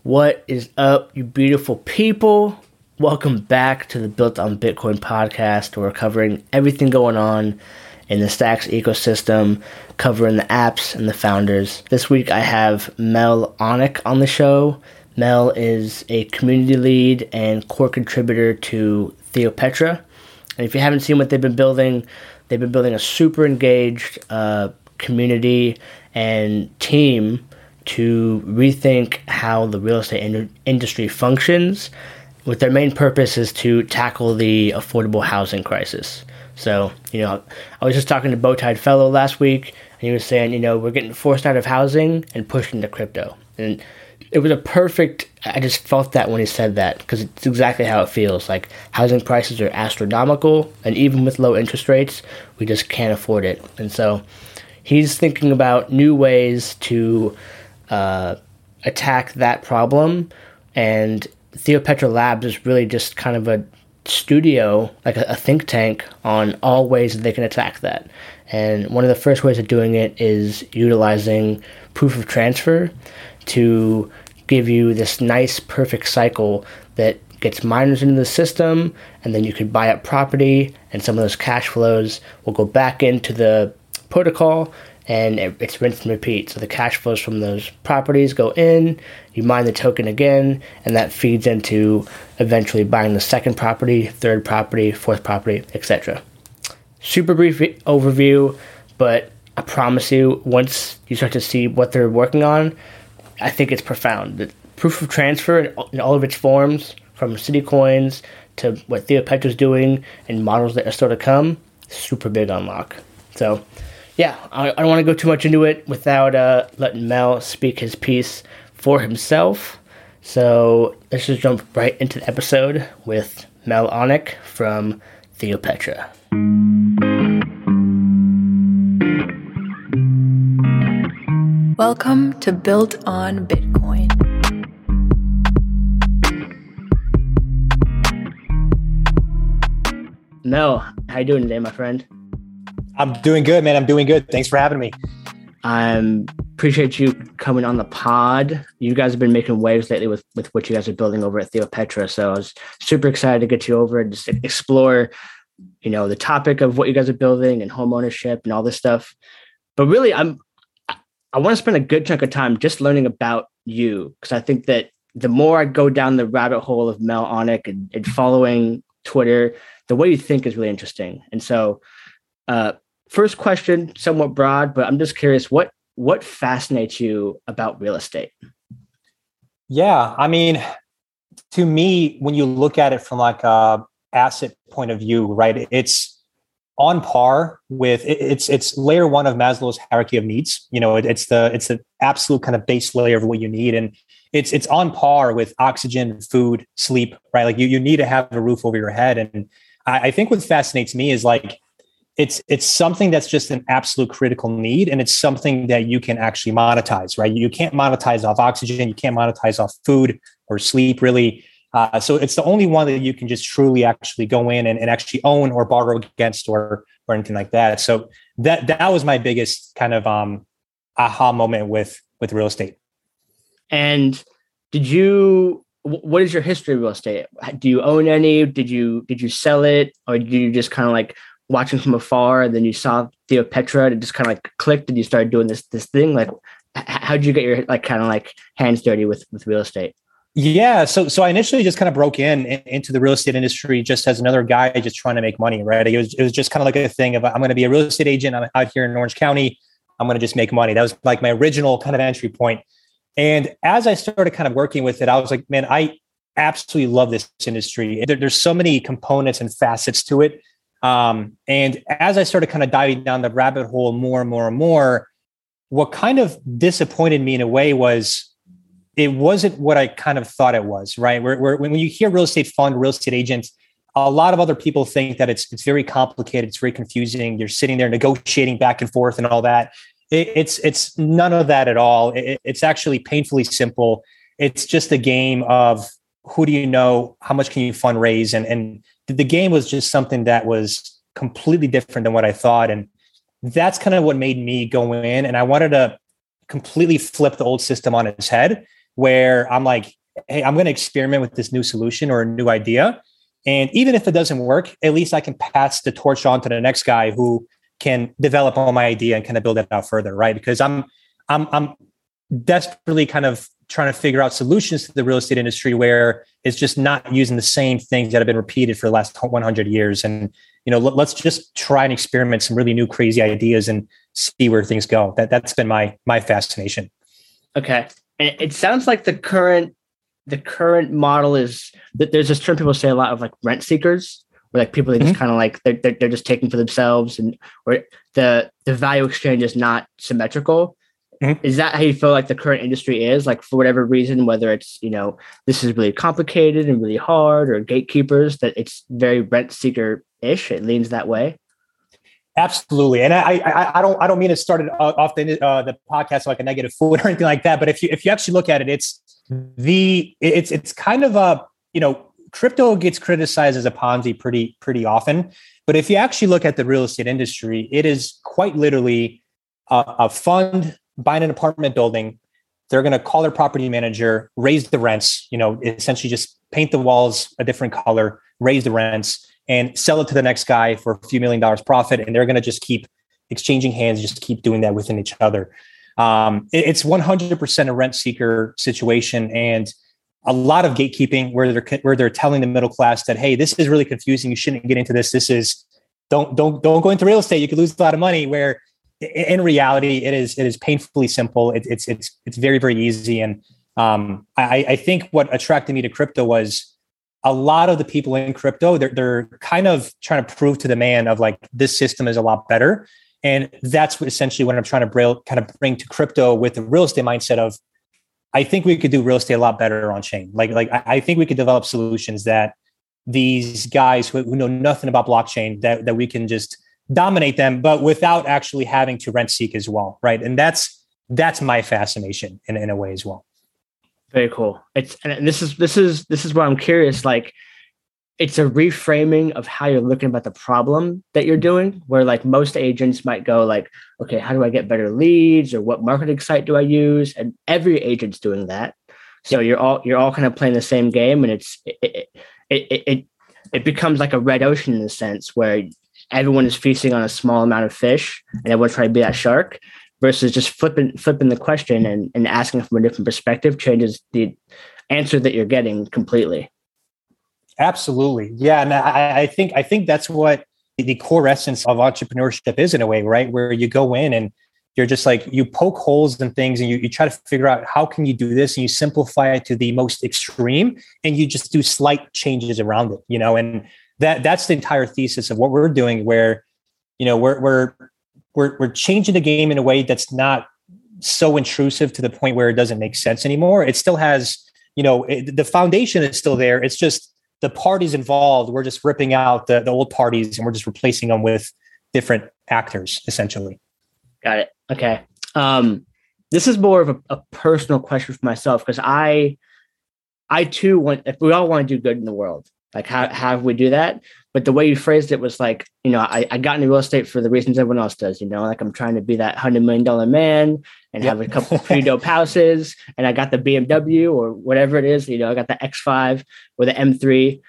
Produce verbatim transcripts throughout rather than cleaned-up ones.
What is up, you beautiful people? Welcome back to the Built on Bitcoin podcast, where we're covering everything going on in the Stacks ecosystem, covering the apps and the founders. This week I have Mel Onek on the show. Mel is a community lead and core contributor to Theopetra. And if you haven't seen what they've been building, they've been building a super engaged uh, community and team to rethink how the real estate in- industry functions, with their main purpose is to tackle the affordable housing crisis. So, you know, I was just talking to Bowtied Fellow last week, and he was saying, you know, we're getting forced out of housing and pushed into crypto. And it was a perfect, I just felt that when he said that, because it's exactly how it feels. Like, housing prices are astronomical, and even with low interest rates, we just can't afford it. And so he's thinking about new ways to Uh, attack that problem, and Theopetra Labs is really just kind of a studio, like a, a think tank on all ways that they can attack that. And one of the first ways of doing it is utilizing proof of transfer to give you this nice, perfect cycle that gets miners into the system, and then you could buy up property, and some of those cash flows will go back into the protocol, and it, it's rinse and repeat. So the cash flows from those properties go in, you mine the token again, and that feeds into eventually buying the second property, third property, fourth property, et cetera. Super brief overview, but I promise you, once you start to see what they're working on, I think it's profound. The proof of transfer in all of its forms, from city coins to what Theopetra is doing and models that are still to come, super big unlock. So yeah, I, I don't want to go too much into it without uh, letting Mel speak his piece for himself. So let's just jump right into the episode with Mel Onek from Theopetra. Welcome to Built on Bitcoin. Mel, how you doing today, my friend? I'm doing good, man. I'm doing good. Thanks for having me. I um, appreciate you coming on the pod. You guys have been making waves lately with, with what you guys are building over at Theopetra. So I was super excited to get you over and just explore, you know, the topic of what you guys are building and home ownership and all this stuff. But really, I'm I want to spend a good chunk of time just learning about you, because I think that the more I go down the rabbit hole of Mel Onek and, and following Twitter, the way you think is really interesting. And so, uh, first question, somewhat broad, but I'm just curious, what what fascinates you about real estate? Yeah, I mean, to me, when you look at it from like a asset point of view, right, it's on par with it, it's it's layer one of Maslow's hierarchy of needs. You know, it, it's the it's the absolute kind of base layer of what you need, and it's it's on par with oxygen, food, sleep, right? Like you you need to have a roof over your head, and I, I think what fascinates me is like, It's it's something that's just an absolute critical need, and it's something that you can actually monetize, right? You can't monetize off oxygen, you can't monetize off food or sleep, really. Uh, so it's the only one that you can just truly actually go in and, and actually own or borrow against or or anything like that. So that that was my biggest kind of um, aha moment with with real estate. And did you? What is your history of real estate? Do you own any? Did you did you sell it, or did you just kind of like watching from afar, and then you saw Theopetra and it just kind of like clicked and you started doing this this thing? Like, how did you get your like kind of like hands dirty with with real estate? Yeah, so so I initially just kind of broke in, in into the real estate industry just as another guy just trying to make money, right? It was it was just kind of like a thing of, I'm going to be a real estate agent. I'm out here in Orange County. I'm going to just make money. That was like my original kind of entry point. And as I started kind of working with it, I was like, man, I absolutely love this industry. There, there's so many components and facets to it. Um, and as I started kind of diving down the rabbit hole more and more and more, what kind of disappointed me in a way was it wasn't what I kind of thought it was, right? Where, where when you hear real estate fund, real estate agent, a lot of other people think that it's it's very complicated, it's very confusing. You're sitting there negotiating back and forth and all that. It, it's it's none of that at all. It, it's actually painfully simple. It's just a game of who do you know, how much can you fundraise, and and the game was just something that was completely different than what I thought. And that's kind of what made me go in. And I wanted to completely flip the old system on its head where I'm like, hey, I'm going to experiment with this new solution or a new idea. And even if it doesn't work, at least I can pass the torch on to the next guy who can develop on my idea and kind of build it out further, right? Because I'm, I'm, I'm desperately kind of trying to figure out solutions to the real estate industry where it's just not using the same things that have been repeated for the last one hundred years. And, you know, let, let's just try and experiment some really new, crazy ideas and see where things go. That that's been my, my fascination. Okay. And it sounds like the current, the current model is that there's this term people say a lot of, like, rent seekers, where like people that mm-hmm. just kind of like, they're, they're, they're just taking for themselves, and or the, the value exchange is not symmetrical. Mm-hmm. Is that how you feel like the current industry is? Like, for whatever reason, whether it's, you know, this is really complicated and really hard, or gatekeepers, that it's very rent seeker-ish, it leans that way? Absolutely. And I, I, I don't, I don't mean to start it off the, uh, the podcast like a negative foot or anything like that. But if you, if you actually look at it, it's the, it's, it's kind of a, you know, crypto gets criticized as a Ponzi pretty, pretty often. But if you actually look at the real estate industry, it is quite literally a, a fund buying an apartment building. They're going to call their property manager, raise the rents, you know, essentially just paint the walls a different color, raise the rents, and sell it to the next guy for a few million dollars profit. And they're going to just keep exchanging hands, just keep doing that within each other. Um, it, it's one hundred percent a rent seeker situation, and a lot of gatekeeping where they're, where they're telling the middle class that, hey, this is really confusing. You shouldn't get into this. This is, don't, don't, don't go into real estate. You could lose a lot of money, where in reality, it is, it is painfully simple. It, it's, it's, it's very, very easy. And um, I, I think what attracted me to crypto was a lot of the people in crypto, they're, they're kind of trying to prove to the man of like, this system is a lot better. And that's what essentially what I'm trying to bring, kind of bring to crypto with the real estate mindset of, I think we could do real estate a lot better on chain. Like, like I think we could develop solutions that these guys who, who know nothing about blockchain, that, that we can just dominate them, but without actually having to rent seek as well. Right. And that's, that's my fascination in, in a way as well. Very cool. It's, and this is, this is, this is where I'm curious, like, it's a reframing of how you're looking about the problem that you're doing, where like most agents might go like, okay, how do I get better leads, or what marketing site do I use? And every agent's doing that. So you're all, you're all kind of playing the same game, and it's, it, it, it, it, it becomes like a red ocean in a sense, where everyone is feasting on a small amount of fish and everyone's trying to be that shark, versus just flipping, flipping the question and, and asking from a different perspective changes the answer that you're getting completely. Absolutely. Yeah. And I, I think, I think that's what the core essence of entrepreneurship is in a way, right? Where you go in and you're just like, you poke holes in things and you, you try to figure out how can you do this, and you simplify it to the most extreme, and you just do slight changes around it, you know, and that that's the entire thesis of what we're doing, where, you know, we're, we're, we're, we're changing the game in a way that's not so intrusive to the point where it doesn't make sense anymore. It still has, you know, it, the foundation is still there. It's just, the parties involved, we're just ripping out the, the old parties and we're just replacing them with different actors, essentially. Got it. Okay. Um, this is more of a, a personal question for myself, because I, I too want, if we all want to do good in the world, like how, how we do that? But the way you phrased it was like, you know, I, I got into real estate for the reasons everyone else does, you know, like I'm trying to be that hundred million dollar man and yep. have a couple of pretty dope houses. And I got the B M W or whatever it is, you know, I got the X five or the M three.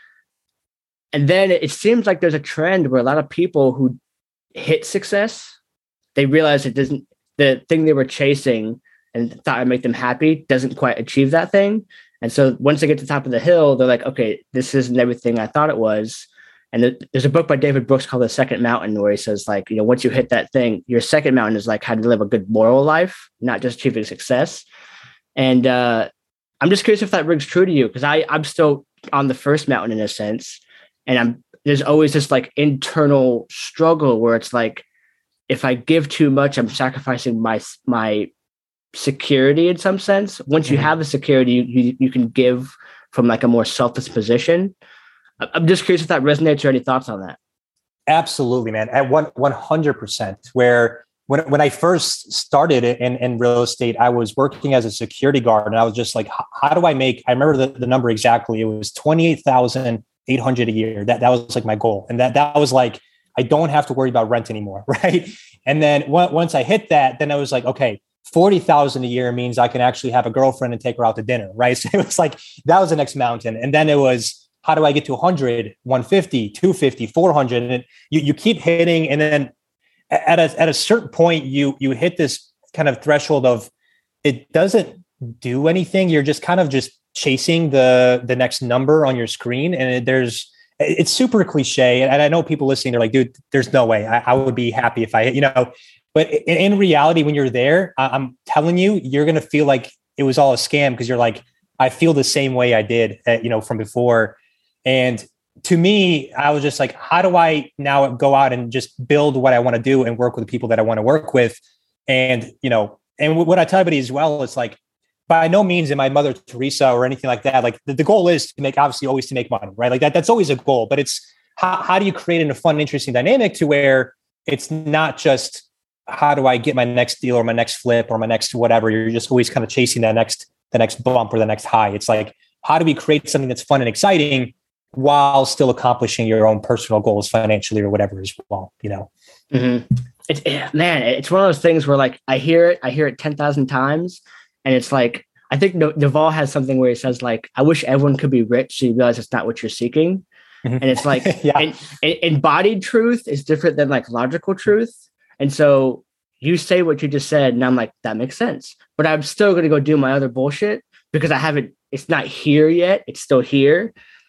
And then it seems like there's a trend where a lot of people who hit success, they realize it doesn't, the thing they were chasing and thought would make them happy doesn't quite achieve that thing. And so once they get to the top of the hill, they're like, okay, this isn't everything I thought it was. And there's a book by David Brooks called The Second Mountain, where he says, like, you know, once you hit that thing, your second mountain is like how to live a good moral life, not just achieving success. And uh, I'm just curious if that rings true to you, because I I'm still on the first mountain in a sense, and I'm there's always this like internal struggle where it's like, if I give too much, I'm sacrificing my my security in some sense. Once you mm-hmm. have a security, you, you you can give from like a more selfless position. I'm just curious if that resonates, or any thoughts on that. Absolutely, man. At one, 100%, where when, when I first started in, in real estate, I was working as a security guard, and I was just like, how do I make, I remember the, the number exactly. It was twenty-eight thousand eight hundred a year. That, that was like my goal. And that, that was like, I don't have to worry about rent anymore. Right. And then once I hit that, then I was like, okay, forty thousand a year means I can actually have a girlfriend and take her out to dinner, right? So it was like, that was the next mountain. And then it was, how do I get to one hundred, one fifty, two fifty, four hundred? And you, you keep hitting. And then at a, at a certain point, you, you hit this kind of threshold of, it doesn't do anything. You're just kind of just chasing the, the next number on your screen. And it, there's, it's super cliche. And I know people listening, they're like, dude, there's no way I, I would be happy if I, you know, but in, in reality, when you're there, I'm telling you, you're going to feel like it was all a scam, because you're like, I feel the same way I did, uh, you know, from before. And to me, I was just like, how do I now go out and just build what I want to do and work with the people that I want to work with? And, you know, and what I tell everybody as well, it's like, by no means am I Mother Teresa or anything like that. Like the, the goal is to make, obviously always to make money, right? Like that, that's always a goal, but it's how, how do you create in a fun, interesting dynamic to where it's not just, how do I get my next deal or my next flip or my next whatever? You're just always kind of chasing that next, the next bump or the next high. It's like, how do we create something that's fun and exciting while still accomplishing your own personal goals financially or whatever as well, you know? Mm-hmm. It's, man, it's one of those things where like, I hear it, I hear it ten thousand times. And it's like, I think Naval has something where he says like, I wish everyone could be rich. So you realize it's not what you're seeking. Mm-hmm. And it's like, yeah. and, and embodied truth is different than like logical truth. And so you say what you just said, and I'm like, that makes sense. But I'm still going to go do my other bullshit because I haven't, it's not here yet. It's still here.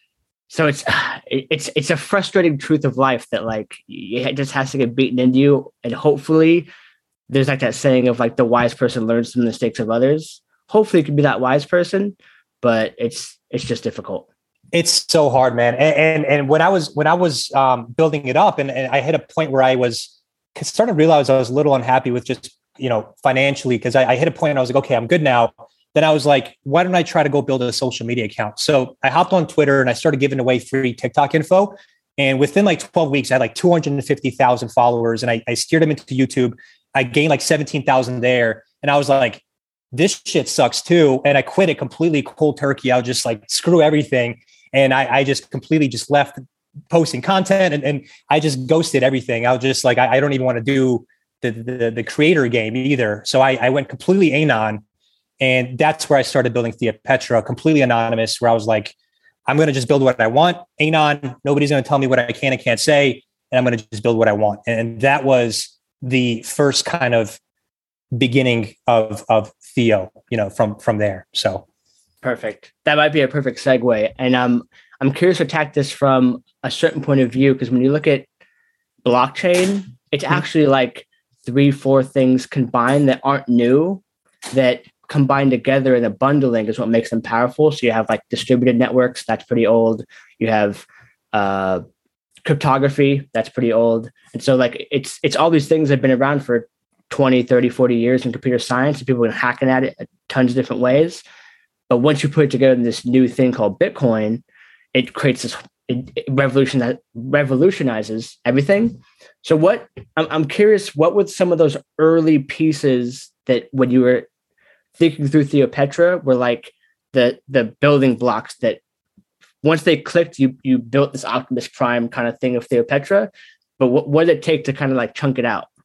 So it's, it's, it's a frustrating truth of life that like, it just has to get beaten into you. And hopefully there's like that saying of like the wise person learns from the mistakes of others. Hopefully you can be that wise person, but it's, it's just difficult. It's so hard, man. And, and, and when I was, when I was um, building it up and, and I hit a point where I was starting to realize I was a little unhappy with just, you know, financially, because I, I hit a point and I was like, okay, I'm good now. Then I was like, why don't I try to go build a social media account? So I hopped on Twitter and I started giving away free TikTok info. And within like twelve weeks, I had like two hundred fifty thousand followers and I, I steered them into YouTube. I gained like seventeen thousand there. And I was like, this shit sucks too. And I quit it completely cold turkey. I was just like, screw everything. And I, I just completely just left posting content and, and I just ghosted everything. I was just like, I, I don't even want to do the, the, the creator game either. So I, I went completely anon. And that's where I started building Theopetra, completely anonymous, where I was like, I'm going to just build what I want. Anon, nobody's going to tell me what I can and can't say. And I'm going to just build what I want. And that was the first kind of beginning of, of Theo, you know, from, from there. So. Perfect. That might be a perfect segue. And um, I'm curious to attack this from a certain point of view, because when you look at blockchain, it's actually like three, four things combined that aren't new, that combined together in a bundling is what makes them powerful. So you have like distributed networks, that's pretty old. You have uh, cryptography, that's pretty old. And so like it's it's all these things that have been around for twenty, thirty, forty years in computer science, and people have been hacking at it tons of different ways. But once you put it together in this new thing called Bitcoin, it creates this, it, it revolution that revolutionizes everything. So what, I'm, I'm curious, what were some of those early pieces that when you were thinking through Theopetra were like the, the building blocks that once they clicked, you, you built this Optimus Prime kind of thing of Theopetra, but what, what did it take to kind of like chunk it out?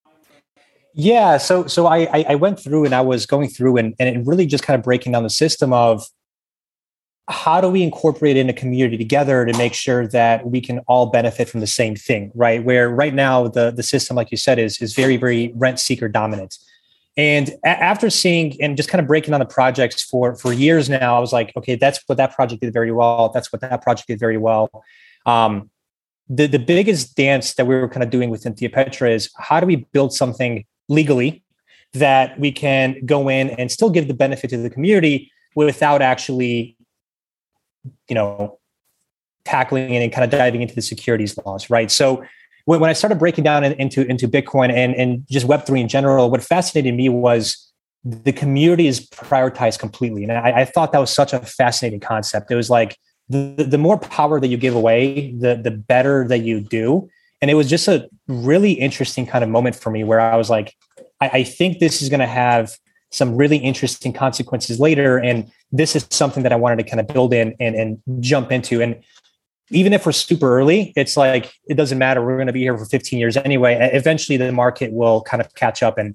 Yeah. So, so I, I went through and I was going through and, and really just kind of breaking down the system of how do we incorporate in a community together to make sure that we can all benefit from the same thing, right? Where right now the, the system, like you said, is, is very, very rent seeker dominant. And a- after seeing and just kind of breaking down the projects for, for years now, I was like, okay, that's what that project did very well. That's what that project did very well. Um, the, the biggest dance that we were kind of doing within Theopetra is how do we build something legally that we can go in and still give the benefit to the community without actually, you know, tackling and kind of diving into the securities laws, right? So when, when I started breaking down into, into Bitcoin and, and just Web three in general, what fascinated me was the community is prioritized completely. And I, I thought that was such a fascinating concept. It was like the, the more power that you give away, the, the better that you do. And it was just a really interesting kind of moment for me where I was like, I, I think this is going to have some really interesting consequences later. And this is something that I wanted to kind of build in and, and jump into. And even if we're super early, it's like, it doesn't matter. We're going to be here for fifteen years anyway. Eventually the market will kind of catch up and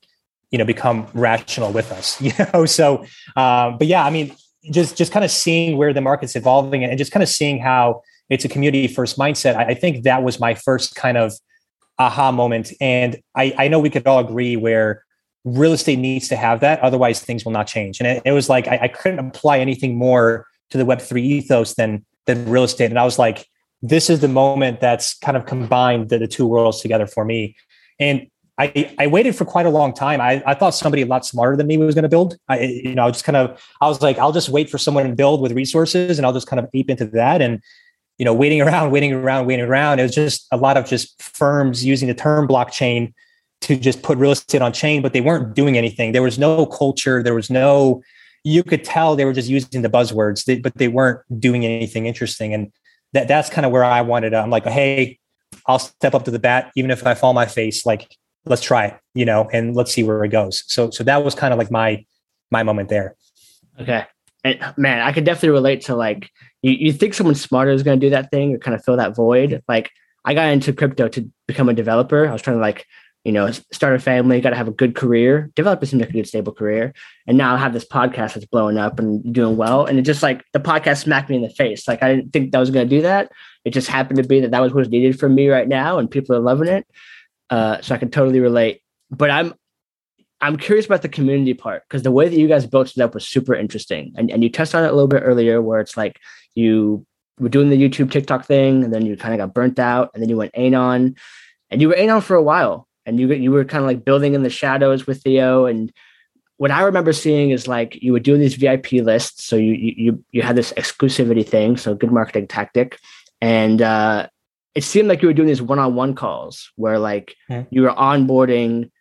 you know, become rational with us, you know? So, um, but yeah, I mean, just, just kind of seeing where the market's evolving and just kind of seeing how it's a community first mindset. I, I think that was my first kind of aha moment. And I, I know we could all agree where real estate needs to have that. Otherwise things will not change. And it, it was like, I, I couldn't apply anything more to the Web three ethos than, than real estate. And I was like, this is the moment that's kind of combined the, the two worlds together for me. And I, I waited for quite a long time. I, I thought somebody a lot smarter than me was going to build. I, you know, I just kind of, I was like, I'll just wait for someone to build with resources and I'll just kind of ape into that. And, you know, waiting around, waiting around, waiting around. It was just a lot of just firms using the term blockchain to just put real estate on chain, but they weren't doing anything. There was no culture. There was no, you could tell they were just using the buzzwords, they, but they weren't doing anything interesting. And that that's kind of where I wanted to, I'm like, hey, I'll step up to the bat, even if I fall on my face, like, let's try it, you know, and let's see where it goes. So, so that was kind of like my, my moment there. Okay. And man, I could definitely relate to like, you, you think someone smarter is going to do that thing or kind of fill that void. Like I got into crypto to become a developer. I was trying to like, you know, start a family, got to have a good career. Developers seem like a good, stable career. And now I have this podcast that's blowing up and doing well. And it just like the podcast smacked me in the face. Like I didn't think that was going to do that. It just happened to be that that was what's needed from me right now. And people are loving it. Uh, so I can totally relate. But I'm I'm curious about the community part because the way that you guys built it up was super interesting. And, and you touched on it a little bit earlier where it's like you were doing the YouTube TikTok thing and then you kind of got burnt out and then you went Anon and you were Anon for a while and you you were kind of like building in the shadows with Theo. And what I remember seeing is like you were doing these V I P lists. So you you you had this exclusivity thing. So good marketing tactic. And uh, it seemed like you were doing these one-on-one calls where like yeah. you were onboarding,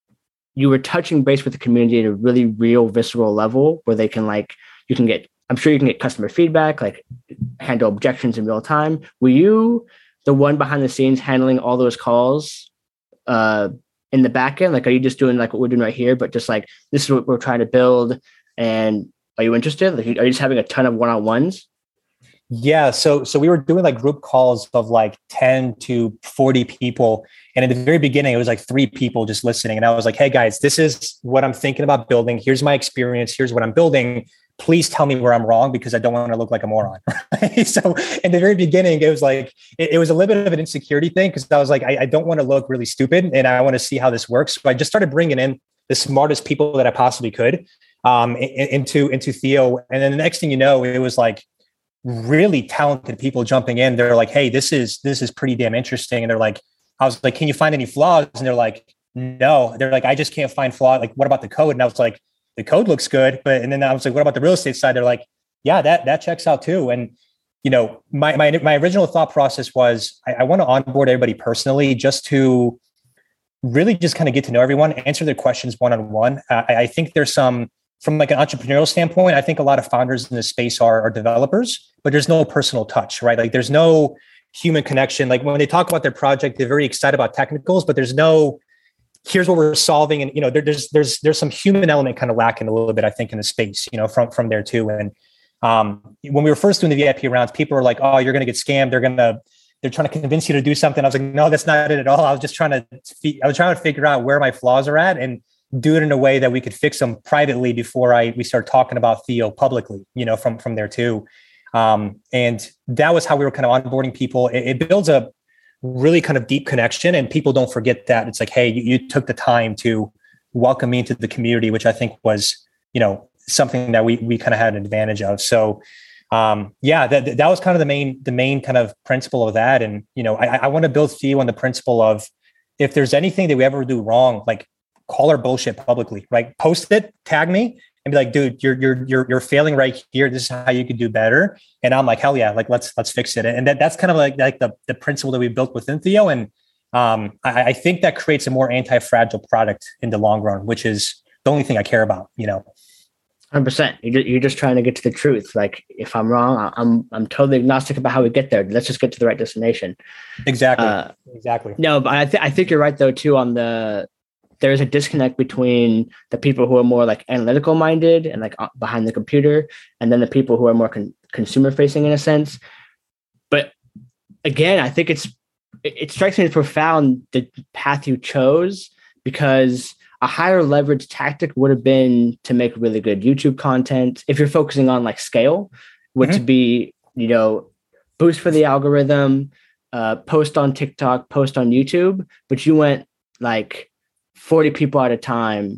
you were touching base with the community at a really real visceral level where they can like, you can get, I'm sure you can get customer feedback, like handle objections in real time. Were you the one behind the scenes handling all those calls uh, in the back end? Like, are you just doing like what we're doing right here, but just like, this is what we're trying to build. And are you interested? Like, are you just having a ton of one-on-ones? Yeah. So, so we were doing like group calls of like ten to forty people. And in the very beginning, it was like three people just listening. And I was like, hey guys, this is what I'm thinking about building. Here's my experience. Here's what I'm building. Please tell me where I'm wrong because I don't want to look like a moron. Right? So in the very beginning, it was like, it, it was a little bit of an insecurity thing because I was like, I, I don't want to look really stupid and I want to see how this works. So I just started bringing in the smartest people that I possibly could um, into, into Theo. And then the next thing you know, it was like, really talented people jumping in. They're like, hey, this is, this is pretty damn interesting. And they're like, I was like, can you find any flaws? And they're like, no, they're like, I just can't find flaw. Like, what about the code? And I was like, the code looks good. But, and then I was like, what about the real estate side? They're like, yeah, that, that checks out too. And, you know, my, my, my original thought process was I, I want to onboard everybody personally just to really just kind of get to know everyone, answer their questions one-on-one. Uh, I, I think there's some, from like an entrepreneurial standpoint, I think a lot of founders in this space are, are developers, but there's no personal touch, right? Like there's no human connection. Like when they talk about their project, they're very excited about technicals, but there's no, here's what we're solving. And, you know, there, there's, there's, there's some human element kind of lacking a little bit, I think, in the space, you know, from, from there too. And um, when we were first doing the V I P rounds, people were like, oh, you're going to get scammed. They're going to, they're trying to convince you to do something. I was like, no, that's not it at all. I was just trying to, I was trying to figure out where my flaws are at and do it in a way that we could fix them privately before I we start talking about Theo publicly, you know, from, from there too. Um, and that was how we were kind of onboarding people. It, it builds a really kind of deep connection and people don't forget that. It's like, hey, you, you took the time to welcome me into the community, which I think was, you know, something that we we kind of had an advantage of. So um, yeah, that that was kind of the main, the main kind of principle of that. And, you know, I, I want to build Theo on the principle of if there's anything that we ever do wrong, like call our bullshit publicly, right? Post it, tag me and be like, dude, you're, you're, you're, you're failing right here. This is how you could do better. And I'm like, hell yeah. Like, let's, let's fix it. And that, that's kind of like, like the, the principle that we built within Theo. And um, I, I think that creates a more anti-fragile product in the long run, which is the only thing I care about, you know? one hundred percent. You're just trying to get to the truth. Like if I'm wrong, I'm, I'm totally agnostic about how we get there. Let's just get to the right destination. Exactly. Uh, exactly. No, but I, th- I think you're right though, too, on the, there's a disconnect between the people who are more like analytical minded and like behind the computer, and then the people who are more con- consumer facing in a sense. But again, I think it's, it, it strikes me as profound the path you chose, because a higher leverage tactic would have been to make really good YouTube content. If you're focusing on like scale, would mm-hmm. to be, you know, boost for the algorithm, uh, post on TikTok, post on YouTube, but you went like forty people at a time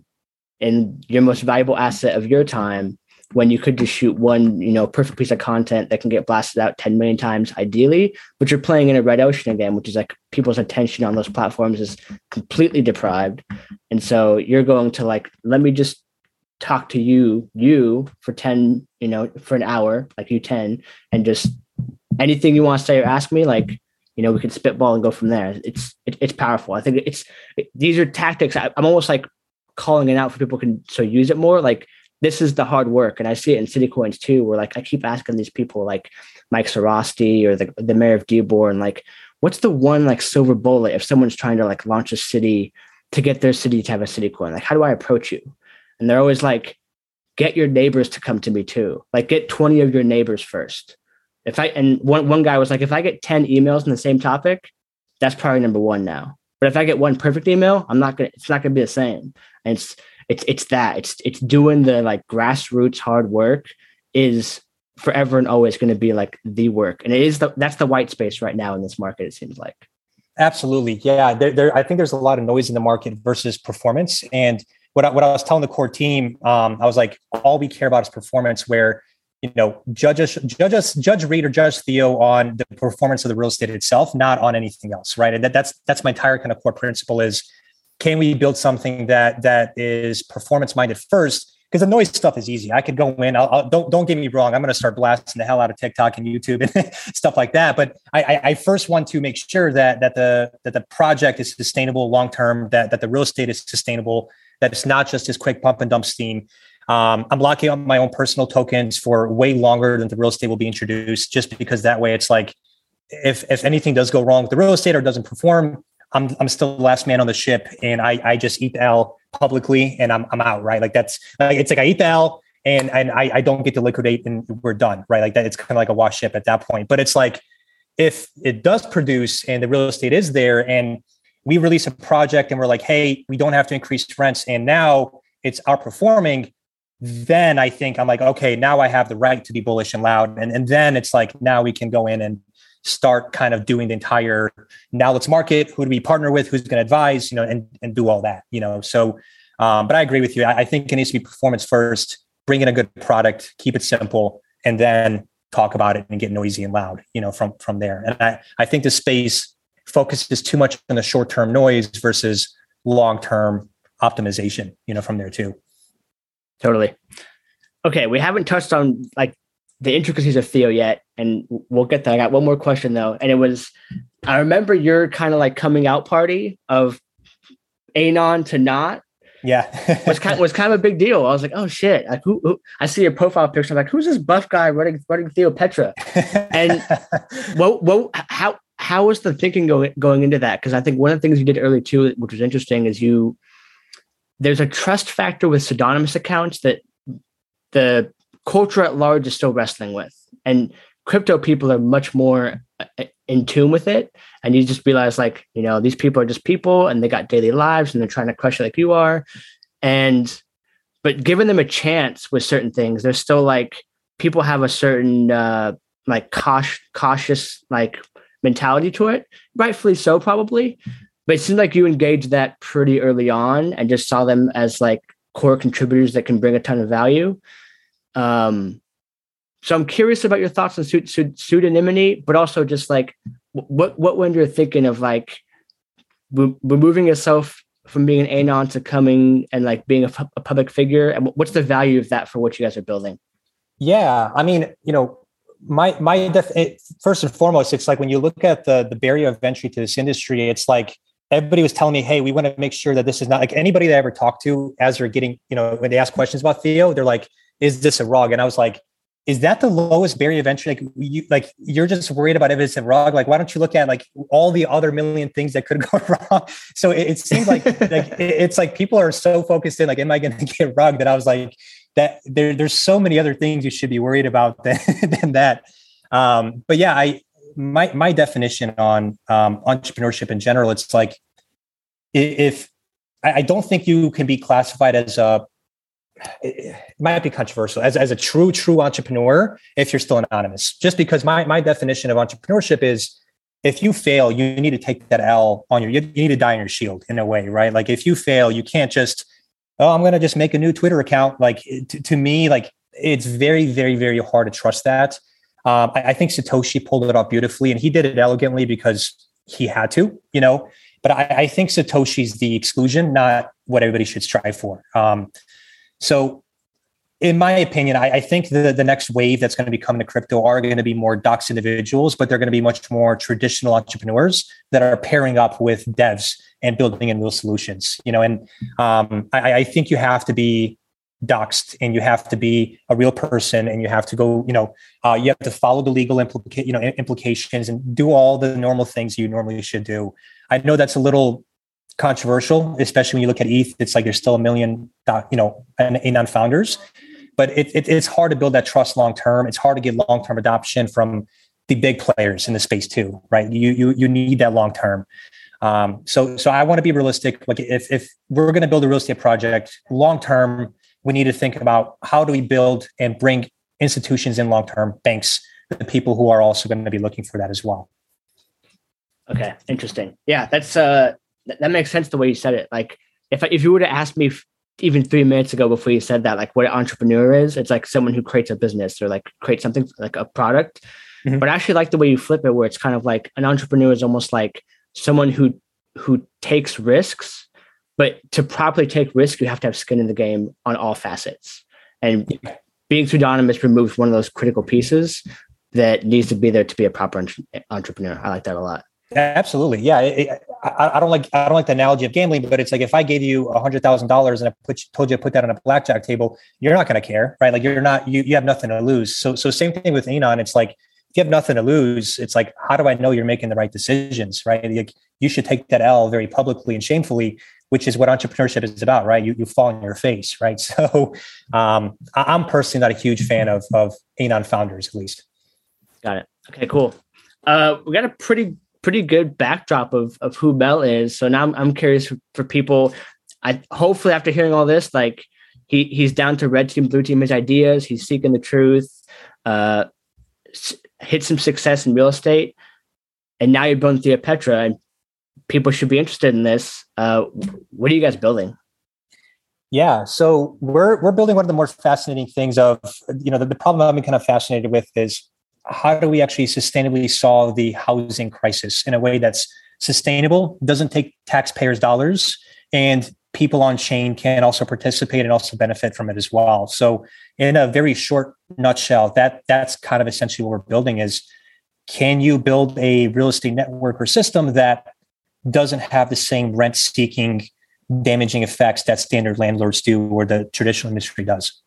in your most valuable asset of your time when you could just shoot one, you know, perfect piece of content that can get blasted out ten million times ideally, but you're playing in a red ocean again, which is like people's attention on those platforms is completely deprived. And so you're going to like, let me just talk to you, you for ten, you know, for an hour, like you ten, and just anything you want to say or ask me, like, you know, we can spitball and go from there. It's, it, it's powerful. I think it's, it, these are tactics. I, I'm almost like calling it out for people can so use it more. Like, this is the hard work. And I see it in City Coins too, where like I keep asking these people like Mike Sarasti or the, the mayor of Dearborn, like, what's the one like silver bullet if someone's trying to like launch a city to get their city to have a City Coin? Like, how do I approach you? And they're always like, get your neighbors to come to me too. Like, get twenty of your neighbors first. If I, and one, one guy was like, if I get ten emails on the same topic, that's probably number one now. But if I get one perfect email, I'm not going to, it's not going to be the same. And it's, It's it's that it's it's doing the like grassroots hard work is forever and always going to be like the work, and it is the that's the white space right now in this market. It seems like. Absolutely, yeah. There, there I think there's a lot of noise in the market versus performance. And what I, what I was telling the core team, um, I was like, all we care about is performance. Where you know, judge us, judge us, judge Reed or judge Theo on the performance of the real estate itself, not on anything else, right? And that, that's that's my entire kind of core principle is. Can we build something that that is performance minded first? Because the noise stuff is easy. I could go in. I'll, I'll, don't don't get me wrong. I'm going to start blasting the hell out of TikTok and YouTube and stuff like that. But I, I, I first want to make sure that that the that the project is sustainable long term. That that the real estate is sustainable. That it's not just this quick pump and dump scheme. Um, I'm locking up my own personal tokens for way longer than the real estate will be introduced. Just because that way, it's like if if anything does go wrong with the real estate or doesn't perform, I'm I'm still the last man on the ship, and I I just eat the L publicly, and I'm I'm out, right? Like that's like it's like I eat the L, and and I I don't get to liquidate, and we're done, right? Like that, it's kind of like a wash ship at that point. But it's like if it does produce, and the real estate is there, and we release a project, and we're like, hey, we don't have to increase rents, and now it's outperforming. Then I think I'm like, okay, now I have the right to be bullish and loud, and and then it's like now we can go in and start kind of doing the entire, now let's market, who do we partner with, who's going to advise, you know, and, and do all that, you know? So, um, but I agree with you. I, I think it needs to be performance first, bring in a good product, keep it simple, and then talk about it and get noisy and loud, you know, from, from there. And I, I think the space focuses too much on the short-term noise versus long-term optimization, you know, from there too. Totally. Okay. We haven't touched on like the intricacies of Theo yet, and we'll get there. I got one more question though. And it was, I remember your kind of like coming out party of Anon to not. Yeah. was kind of, was kind of a big deal. I was like, oh shit. Like who, who I see your profile picture. I'm like, who's this buff guy running, running Theo Petra? And what, what, how, how was the thinking going, going into that? Cause I think one of the things you did early too, which was interesting is you, there's a trust factor with pseudonymous accounts that the culture at large is still wrestling with, and crypto people are much more in tune with it. And you just realize like, you know, these people are just people and they got daily lives and they're trying to crush it like you are. And, but giving them a chance with certain things, there's still like, people have a certain uh, like cautious, cautious like mentality to it, rightfully so probably. But it seems like you engaged that pretty early on and just saw them as like core contributors that can bring a ton of value. Um, so I'm curious about your thoughts on pseudonymity, but also just like what, what when you're thinking of like re- removing yourself from being an anon to coming and like being a, f- a public figure, and what's the value of that for what you guys are building? Yeah. I mean, you know, my, my, def- it, first and foremost, it's like when you look at the, the barrier of entry to this industry, it's like, everybody was telling me, hey, we want to make sure that this is not like anybody that I ever talked to as they're getting, you know, when they ask questions about Theo, they're like, is this a rug? And I was like, is that the lowest barrier of entry? Like you, like you're just worried about if it's a rug. Like, why don't you look at like all the other million things that could go wrong? So it, it seems like, like it's like people are so focused in like, am I going to get rugged? That I was like, that there, there's so many other things you should be worried about than, than that. Um, but yeah, I, my, my definition on um, entrepreneurship in general, it's like, if I, I don't think you can be classified as a, it might be controversial, as, as a true, true entrepreneur if you're still anonymous. Just because my, my definition of entrepreneurship is, if you fail, you need to take that L on your, you, you need to die on your shield in a way, right? Like if you fail, you can't just, oh, I'm going to just make a new Twitter account. Like to, to me, like it's very, very, very hard to trust that. Um, I, I think Satoshi pulled it off beautifully, and he did it elegantly because he had to, you know, but I, I think Satoshi's the exclusion, not what everybody should strive for. Um, so in my opinion, I, I think the, the next wave that's going to be coming to crypto are going to be more docs individuals, but they're going to be much more traditional entrepreneurs that are pairing up with devs and building in real solutions, you know, and um, I, I think you have to be doxed and you have to be a real person, and you have to go, you know, uh, you have to follow the legal implica- you know, implications and do all the normal things you normally should do. I know that's a little controversial, especially when you look at E T H. It's like there's still a million, you know, anon founders, but it, it, it's hard to build that trust long term. It's hard to get long term adoption from the big players in the space too, right? You you you need that long term. Um, so so I want to be realistic. Like if if we're going to build a real estate project long term, we need to think about how do we build and bring institutions in long term, banks, the people who are also going to be looking for that as well. Okay, interesting. Yeah, that's uh. That makes sense the way you said it. Like if if you were to ask me even three minutes ago before you said that, like what an entrepreneur is, it's like someone who creates a business or like creates something like a product. Mm-hmm. But I actually like the way you flip it, where it's kind of like an entrepreneur is almost like someone who who takes risks, but to properly take risk, you have to have skin in the game on all facets. And yeah. being pseudonymous removes one of those critical pieces that needs to be there to be a proper entrepreneur. I like that a lot. Absolutely. Yeah. It, I, I don't like, I don't like the analogy of gambling, but it's like, if I gave you a hundred thousand dollars and I put, told you to put that on a blackjack table, you're not going to care, right? Like you're not, you, you have nothing to lose. So, so same thing with Anon. It's like, if you have nothing to lose, it's like, how do I know you're making the right decisions? Right. Like, you should take that L very publicly and shamefully, which is what entrepreneurship is about, right? You, you fall on your face. Right. So um, I'm personally not a huge fan of, of Anon founders, at least. Got it. Okay, cool. Uh, we got a pretty pretty good backdrop of of who Mel is. So now I'm, I'm curious for, for people. I hopefully after hearing all this, like he he's down to red team, blue team his ideas. He's seeking the truth. Uh, hit some success in real estate, and now you're building Thea Petra, and people should be interested in this. Uh, what are you guys building? Yeah, so we're we're building one of the more fascinating things of, you know, the, the problem I'm kind of fascinated with is, how do we actually sustainably solve the housing crisis in a way that's sustainable, doesn't take taxpayers' dollars, and people on chain can also participate and also benefit from it as well. So in a very short nutshell, that that's kind of essentially what we're building is, can you build a real estate network or system that doesn't have the same rent-seeking, damaging effects that standard landlords do or the traditional industry does?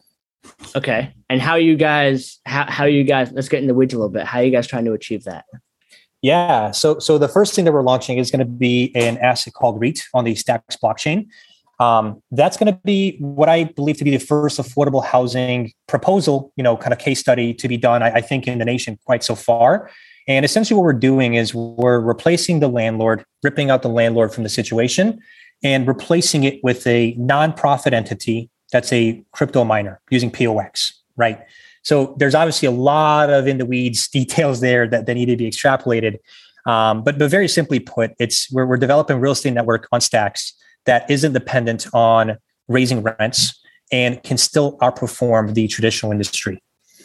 Okay. And how you guys, how, how you guys, let's get in the weeds a little bit. How are you guys trying to achieve that? Yeah. So, so the first thing that we're launching is going to be an asset called REIT on the Stacks blockchain. Um, that's going to be what I believe to be the first affordable housing proposal, you know, kind of case study to be done, I, I think, in the nation quite so far. And essentially what we're doing is we're replacing the landlord, ripping out the landlord from the situation and replacing it with a nonprofit entity that's a crypto miner using P O X, right? So there's obviously a lot of in the weeds details there that, that need to be extrapolated. Um, but, but very simply put, it's we're, we're developing a real estate network on Stacks that isn't dependent on raising rents and can still outperform the traditional industry.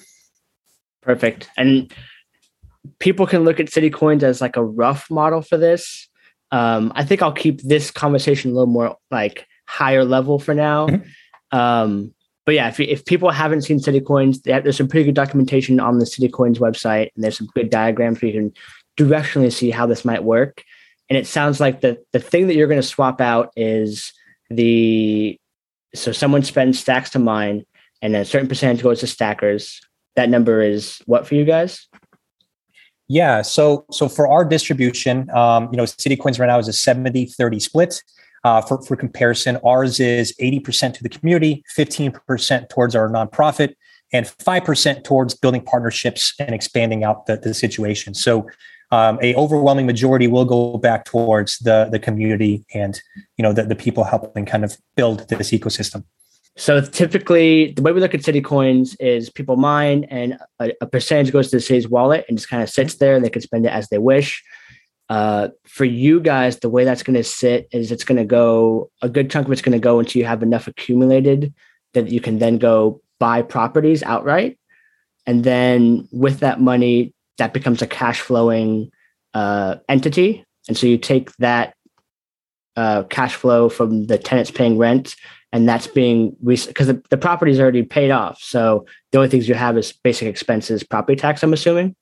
Perfect. And people can look at Citicoins as like a rough model for this. Um, I think I'll keep this conversation a little more like higher level for now. Mm-hmm. Um, but yeah, if, if people haven't seen Citicoins, there's some pretty good documentation on the Citicoins website, and there's some good diagrams where you can directionally see how this might work. And it sounds like the, the thing that you're going to swap out is the, so someone spends stacks to mine and a certain percentage goes to stackers. That number is what for you guys? Yeah. So, so for our distribution, um, you know, Citicoins right now is a seventy thirty split. Uh, for, for comparison, ours is eighty percent to the community, fifteen percent towards our nonprofit, and five percent towards building partnerships and expanding out the, the situation. So um, a overwhelming majority will go back towards the the community and, you know, the, the people helping kind of build this ecosystem. So typically, the way we look at city coins is people mine, and a, a percentage goes to the city's wallet and just kind of sits there, and they can spend it as they wish. Uh, for you guys, the way that's going to sit is it's going to go, a good chunk of it's going to go until you have enough accumulated that you can then go buy properties outright. And then with that money, that becomes a cash flowing uh, entity. And so you take that uh, cash flow from the tenants paying rent, and that's being, because the, the property is already paid off. So the only things you have is basic expenses, property tax, I'm assuming.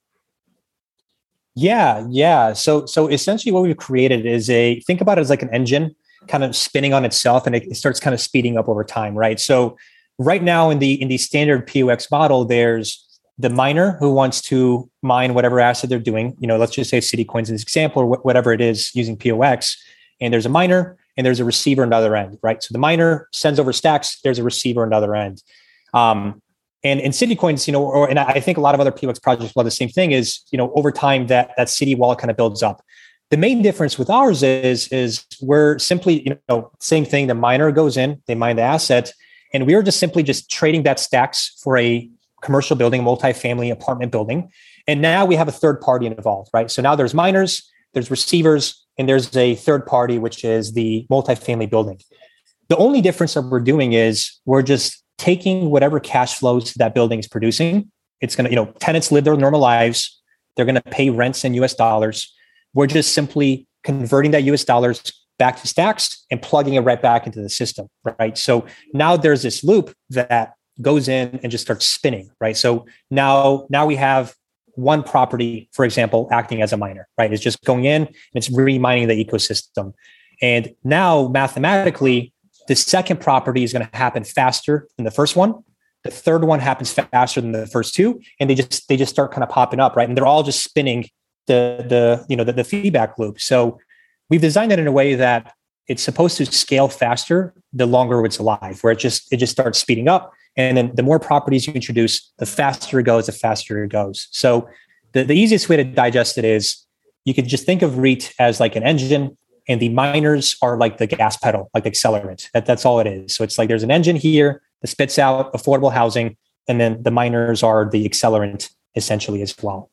Yeah, yeah. So so essentially what we've created is a, think about it as like an engine kind of spinning on itself, and it, it starts kind of speeding up over time, right? So right now in the in the standard P O X model, there's the miner who wants to mine whatever asset they're doing. You know, let's just say City Coins in this example, or wh- whatever it is using P O X. And there's a miner and there's a receiver on the other end, right? So the miner sends over stacks, there's a receiver on the other end. Um, and in City Coins, you know, or and I think a lot of other P O X projects will have the same thing, is, you know, over time that that City wallet kind of builds up. The main difference with ours is, is we're simply, you know, same thing. The miner goes in, they mine the asset, and we are just simply just trading that stacks for a commercial building, multifamily apartment building. And now we have a third party involved, right? So now there's miners, there's receivers, and there's a third party, which is the multifamily building. The only difference that we're doing is we're just taking whatever cash flows that building is producing. It's going to, you know, tenants live their normal lives. They're going to pay rents in U S dollars. We're just simply converting that U S dollars back to stacks and plugging it right back into the system, right? So now there's this loop that goes in and just starts spinning, right? So now, now we have one property, for example, acting as a miner, right? It's just going in and it's remining the ecosystem. And now mathematically, the second property is going to happen faster than the first one. The third one happens faster than the first two, and they just they just start kind of popping up, right? And they're all just spinning the the you know the, the feedback loop. So we've designed it in a way that it's supposed to scale faster the longer it's alive, where it just it just starts speeding up. And then the more properties you introduce, the faster it goes, the faster it goes. So the, the easiest way to digest it is you could just think of REIT as like an engine, and the miners are like the gas pedal, like the accelerant. That, that's all it is. So it's like there's an engine here that spits out affordable housing, and then the miners are the accelerant essentially as well.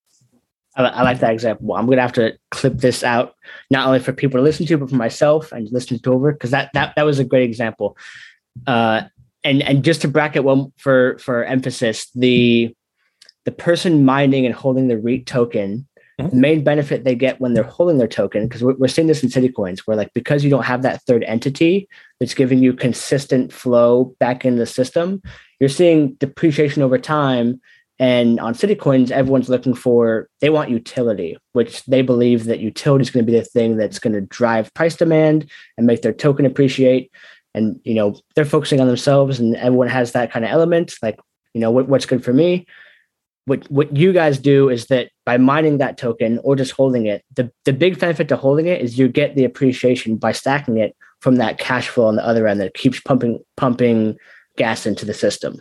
I, I like that example. I'm going to have to clip this out, not only for people to listen to, but for myself and listen to over, because that, that, that was a great example. Uh, And and just to bracket one for for emphasis, the the person mining and holding the REIT token, mm-hmm. the main benefit they get when they're holding their token, because we're, we're seeing this in City Coins, where like because you don't have that third entity that's giving you consistent flow back in the system, you're seeing depreciation over time. And on City Coins, everyone's looking for, they want utility, which they believe that utility is going to be the thing that's going to drive price demand and make their token appreciate. And, you know, they're focusing on themselves, and everyone has that kind of element, like, you know, what, what's good for me. What what you guys do is that by mining that token or just holding it, the, the big benefit to holding it is you get the appreciation by stacking it from that cash flow on the other end that keeps pumping pumping gas into the system.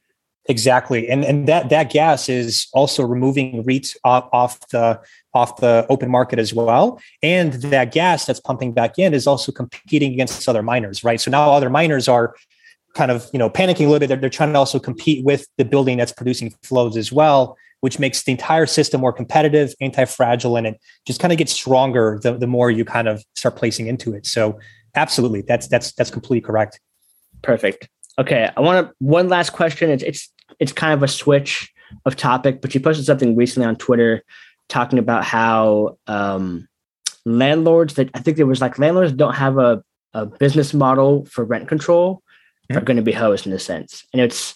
Exactly. And and that that gas is also removing REITs off, off the off the open market as well. And that gas that's pumping back in is also competing against other miners, right? So now other miners are kind of, you know, panicking a little bit. They're, they're trying to also compete with the building that's producing flows as well, which makes the entire system more competitive, anti-fragile, and it just kind of gets stronger the, the more you kind of start placing into it. So absolutely, that's that's that's completely correct. Perfect. Okay, I want to one last question. It's it's it's kind of a switch of topic, but you posted something recently on Twitter talking about how um, landlords that I think there was like landlords don't have a, a business model for rent control mm-hmm. are going to be hosed in a sense. And it's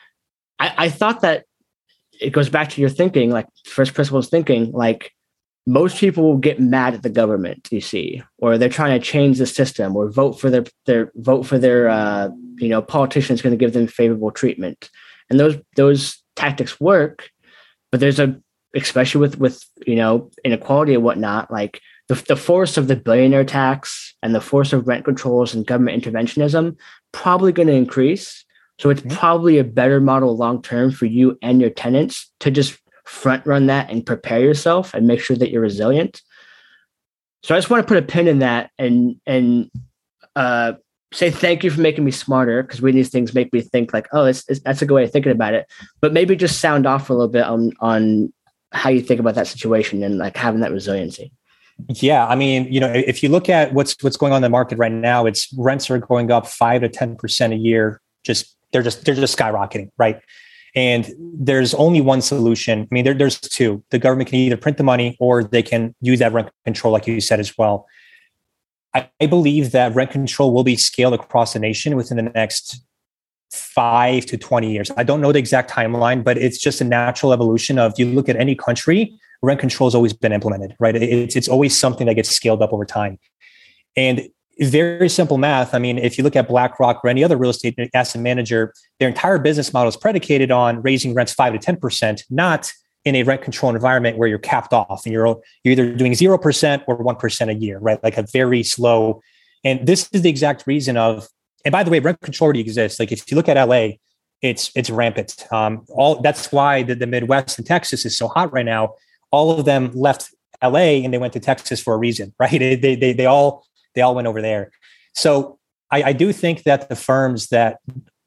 I, I thought that it goes back to your thinking, like first principles thinking, like most people will get mad at the government, you see, or they're trying to change the system or vote for their their vote for their uh, you know, politicians going to give them favorable treatment. And those those tactics work, but there's a, especially with with you know inequality and whatnot, like the the force of the billionaire tax and the force of rent controls and government interventionism probably going to increase. So it's mm-hmm. probably a better model long term for you and your tenants to just front run that and prepare yourself and make sure that you're resilient. So I just want to put a pin in that and, and, uh, say thank you for making me smarter, because reading these things make me think like, oh, it's, it's, that's a good way of thinking about it. But maybe just sound off for a little bit on on how you think about that situation and like having that resiliency. Yeah, I mean, you know, if you look at what's what's going on in the market right now, it's rents are going up five to ten percent a year. Just they're just they're just skyrocketing, right? And there's only one solution. I mean, there, there's two. The government can either print the money or they can use that rent control, like you said as well. I believe that rent control will be scaled across the nation within the next five to twenty years. I don't know the exact timeline, but it's just a natural evolution of, you look at any country, rent control has always been implemented, right? It's, it's always something that gets scaled up over time. And very simple math. I mean, if you look at BlackRock or any other real estate asset manager, their entire business model is predicated on raising rents five to ten percent, not in a rent control environment where you're capped off and you're, you're either doing zero percent or one percent a year, right? Like a very slow. And this is the exact reason of, and by the way, rent control already exists. Like if you look at L A, it's, it's rampant. Um, all that's why the, the Midwest and Texas is so hot right now. All of them left L A and they went to Texas for a reason, right? They, they, they, they all, they all went over there. So I, I do think that the firms that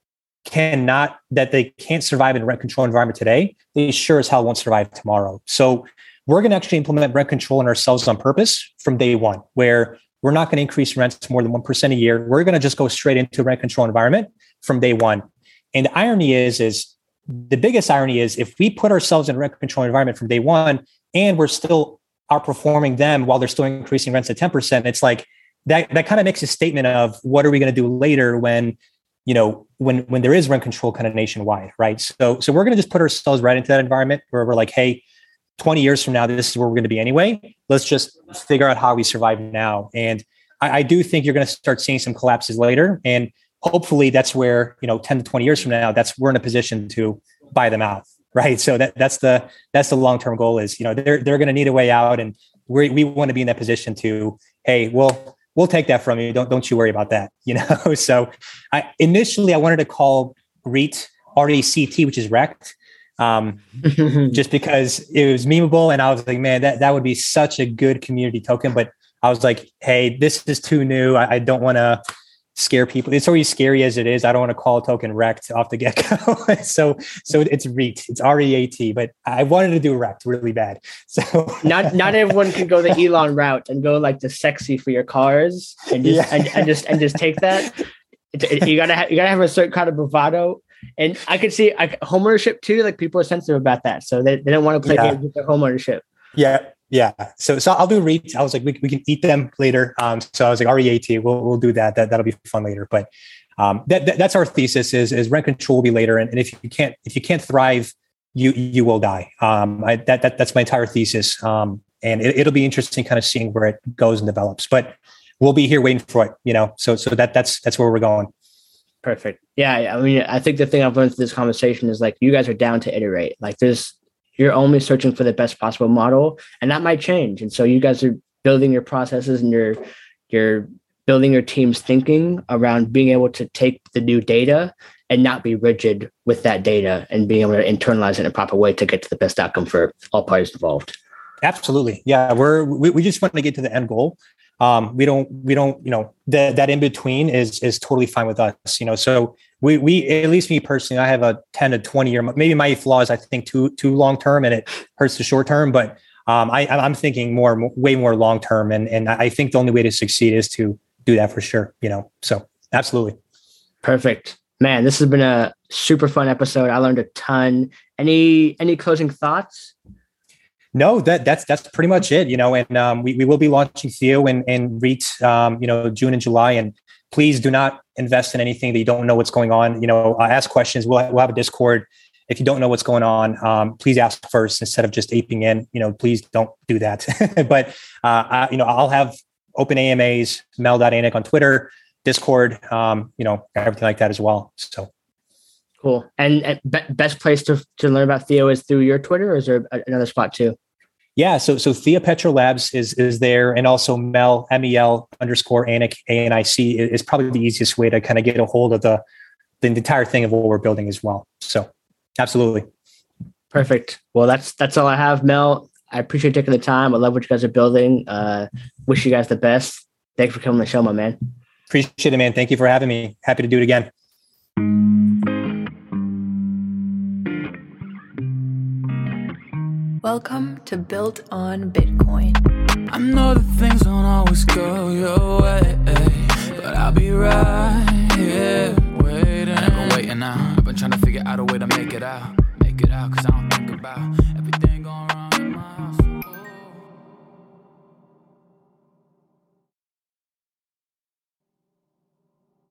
cannot, that they can't survive in a rent control environment today, they sure as hell won't survive tomorrow. So we're going to actually implement rent control in ourselves on purpose from day one, where we're not going to increase rents more than one percent a year. We're going to just go straight into a rent control environment from day one. And the irony is, is the biggest irony is if we put ourselves in a rent control environment from day one and we're still outperforming them while they're still increasing rents at ten percent, it's like that, that kind of makes a statement of what are we going to do later when, you know, when, when there is rent control kind of nationwide, right? So, so we're going to just put ourselves right into that environment where we're like, hey, twenty years from now, this is where we're going to be anyway. Let's just figure out how we survive now. And I, I do think you're going to start seeing some collapses later. And hopefully that's where, you know, ten to twenty years from now, that's, we're in a position to buy them out, right? So that, that's the, that's the long-term goal is, you know, they're, they're going to need a way out. And we we want to be in that position to, hey, well, we'll take that from you. Don't, don't you worry about that. You know? So I initially I wanted to call REIT R E C T, which is wrecked. Um, just because it was memeable. And I was like, man, that, that would be such a good community token. But I was like, hey, this is too new. I, I don't want to scare people. It's already scary as it is. I don't want to call a token wrecked off the get-go. so, so it's REIT, it's R E A T, but I wanted to do wrecked really bad. So not, not everyone can go the Elon route and go like the sexy for your cars and just, yeah. and, and just, and just take that. It, it, you gotta have, you gotta have a certain kind of bravado. And I could see like homeownership too. Like people are sensitive about that. So they, they don't want to play yeah. games with their homeownership. Yeah. Yeah. So, so I'll do REIT. I was like, we, we can eat them later. Um, so I was like, R E A T, we'll, we'll do that. That, that'll be fun later. But, um, that, that that's our thesis is, is rent control will be later. And, and if you can't, if you can't thrive, you, you will die. Um, I, that, that, that's my entire thesis. Um, and it, it'll be interesting kind of seeing where it goes and develops, but we'll be here waiting for it, you know? So, so that, that's, that's where we're going. Perfect. Yeah. I mean, I think the thing I've learned through this conversation is like, you guys are down to iterate. Like there's, you're only searching for the best possible model and that might change. And so you guys are building your processes and you're, you're building your team's thinking around being able to take the new data and not be rigid with that data and being able to internalize it in a proper way to get to the best outcome for all parties involved. Absolutely. Yeah. We're, we, we just want to get to the end goal. Um, we don't, we don't, you know, the, that in between is, is totally fine with us, you know, so we, we, at least me personally, I have a ten to twenty year, maybe my flaw is I think too, too long-term and it hurts the short term, but, um, I, I'm thinking more, way more long-term. And, and I think the only way to succeed is to do that for sure, you know, so absolutely. Perfect, man. This has been a super fun episode. I learned a ton. Any, any closing thoughts? No, that that's that's pretty much it, you know, and um, we, we will be launching Theo and, and REIT, um, you know, June and July. And please do not invest in anything that you don't know what's going on. You know, uh, ask questions. We'll, we'll have a Discord. If you don't know what's going on, um, please ask first instead of just aping in. You know, please don't do that. but, uh, I, you know, I'll have open A M As, mel dot anik on Twitter, Discord, um, you know, everything like that as well. So. Cool. And, and be- best place to, to learn about Theo is through your Twitter, or is there another spot too? Yeah. So, so Thea Petro Labs is, is there. And also Mel, M E L underscore Anik, A N I C is probably the easiest way to kind of get a hold of the, the entire thing of what we're building as well. So absolutely. Perfect. Well, that's that's all I have, Mel. I appreciate taking the time. I love what you guys are building. Uh, wish you guys the best. Thanks for coming on the show, my man. Appreciate it, man. Thank you for having me. Happy to do it again. Welcome to Built on Bitcoin. I know that things don't always go your way, but I'll be right here waiting. I've been waiting now. I've been trying to figure out a way to make it out. Make it out, cause I don't think about everything going wrong in my house.